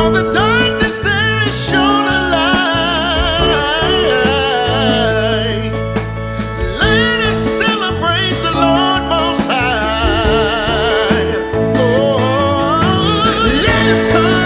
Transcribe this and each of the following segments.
On the darkness there is shown a light. Let us celebrate the Lord Most High. Oh, let us come,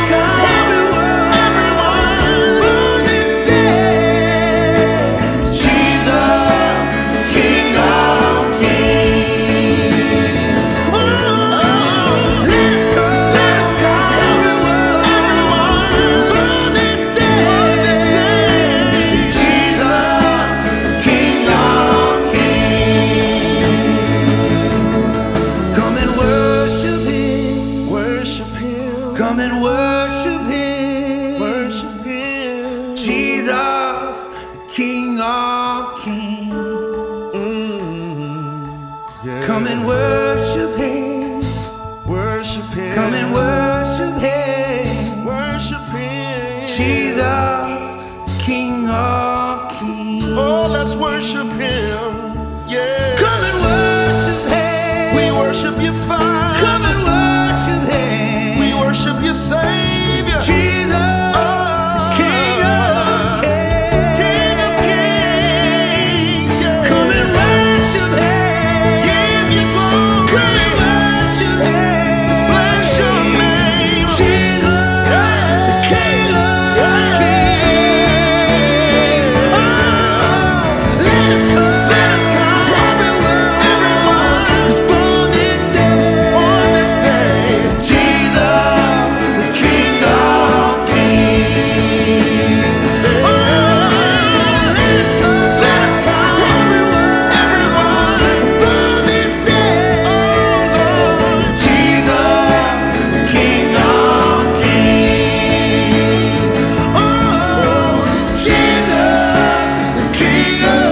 everyone, on this day. Jesus, King of Kings. Oh, let us come, everyone, on this day. Jesus, King of Kings. Come and worship Him. Worship Him. Come and worship Him. Worship Him. Jesus, King of Kings. Yeah. Come and worship Him. Worship Him. Come and worship Him. Worship Him. Jesus, King of Kings. Oh, let's worship Him. Yeah. Come and worship Him. We worship you, Father. Come and worship Him. We worship your Savior. Jesus, King of Kings. King of Kings. Yeah. Come and worship Him. Give you glory. Come and worship Him. Bless your name. Jesus, King of Kings. Oh, let us come. Everyone is born this day. On this day, Jesus, the King of Kings. Oh, let us come. Everyone, born this day. Oh, Lord, Jesus, the King of Kings. Oh, Jesus, the King of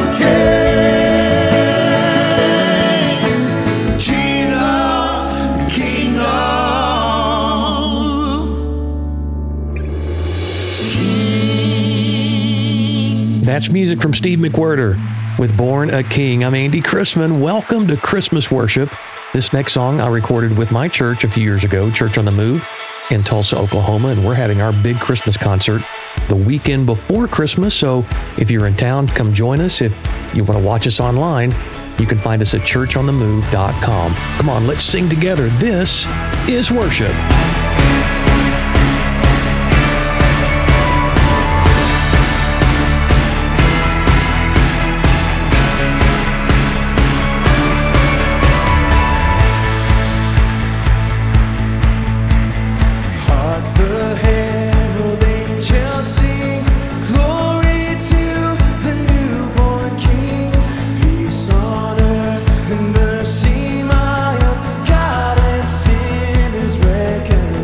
Kings. Jesus, the King of Kings. That's music from Steve McWhirter with Born a King. I'm Andy Chrisman. Welcome to Christmas worship. This next song I recorded with my church a few years ago, Church on the Move in Tulsa, Oklahoma, and we're having our big Christmas concert the weekend before Christmas. So if you're in town, come join us. If you want to watch us online, you can find us at churchonthemove.com. Come on, let's sing together. This is worship. Hark the herald angels sing, glory to the newborn King. Peace on earth and mercy mild, God and sinners reckoned.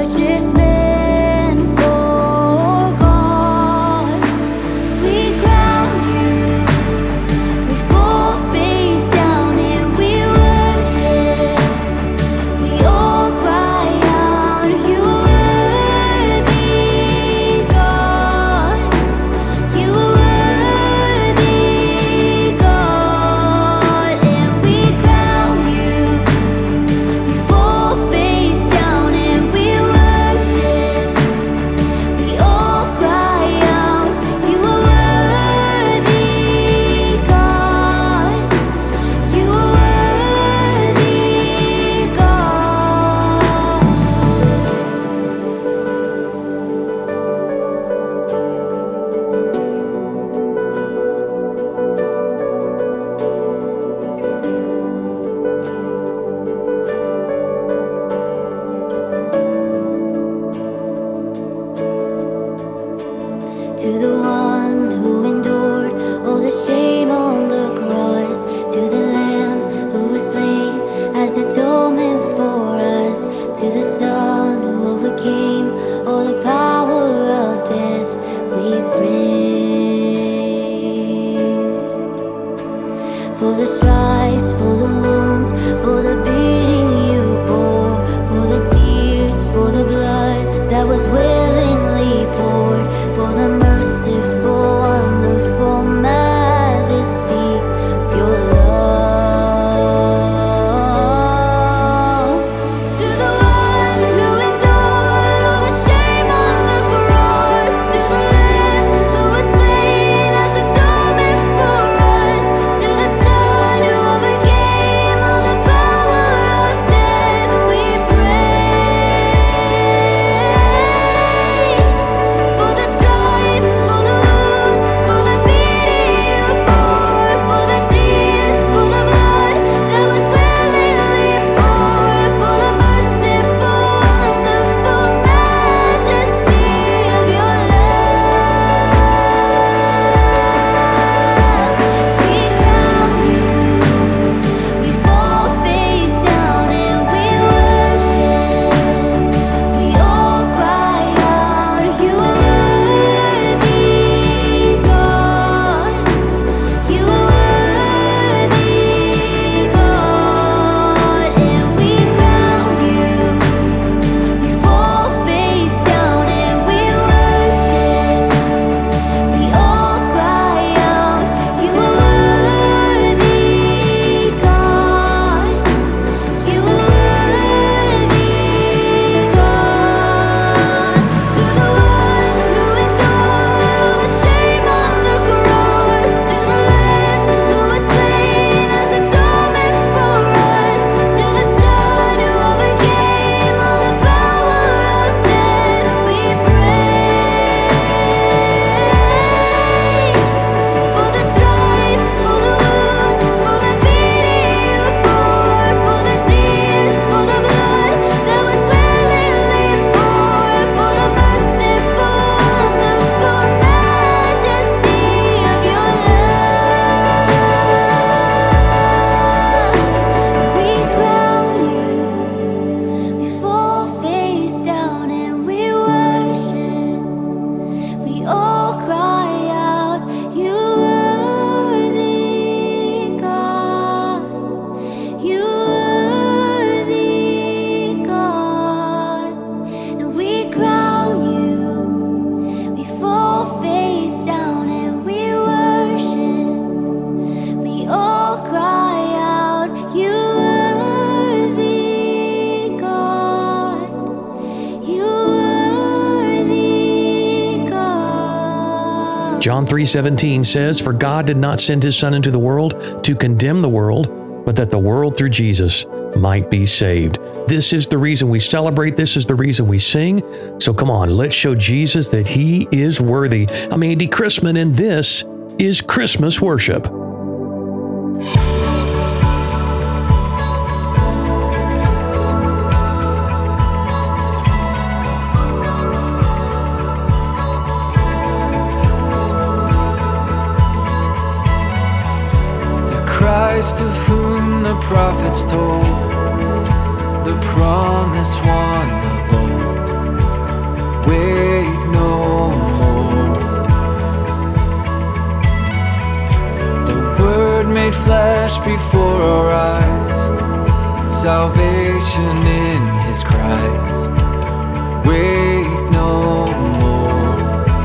John 3:17 says, "For God did not send his Son into the world to condemn the world, but that the world through Jesus might be saved." This is the reason we celebrate. This is the reason we sing. So come on, let's show Jesus that he is worthy. I'm Andy Chrisman, and this is Christmas Worship. Christ of whom the prophets told, the promised one of old, wait no more. The Word made flesh before our eyes, salvation in His cries. Wait no more.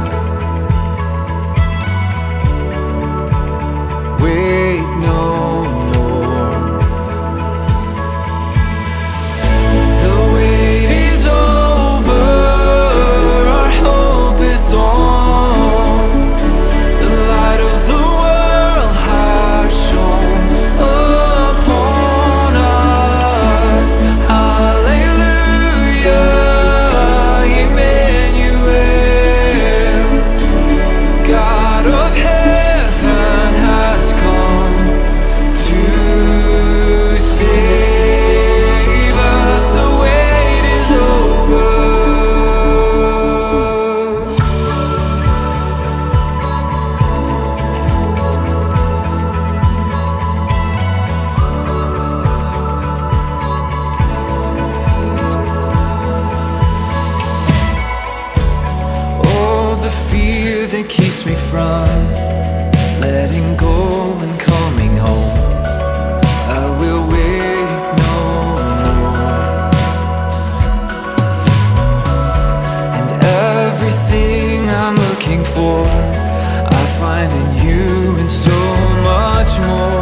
Wait no more. The wait is over, our hope is dawn. The light of the world has shone upon us. Hallelujah, Emmanuel, God of heaven has come to save us. The wait is over. Oh, the fear that keeps me from letting go and coming home. I will wait no more. And everything I'm looking for, I find in you and so much more.